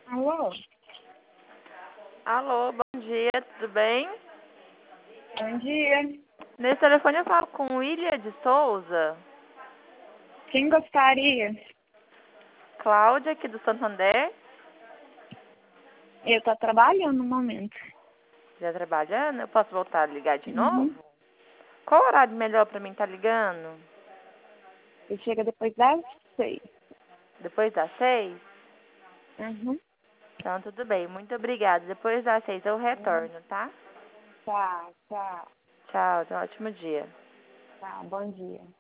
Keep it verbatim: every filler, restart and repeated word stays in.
Alô? Alô, bom dia, tudo bem? Bom dia. Nesse telefone eu falo com William de Souza, Quem gostaria? Cláudia aqui do Santander, Eu tô trabalhando no momento. já trabalhando. Eu posso voltar a ligar de Uhum. novo? Qual horário melhor pra mim estar ligando? Eu chego depois das seis. Depois das seis? Uhum. Então tudo bem, muito obrigada. Depois das seis eu Uhum. retorno, tá? Tá, tá, Tchau, tenha um ótimo dia. tá. Bom dia.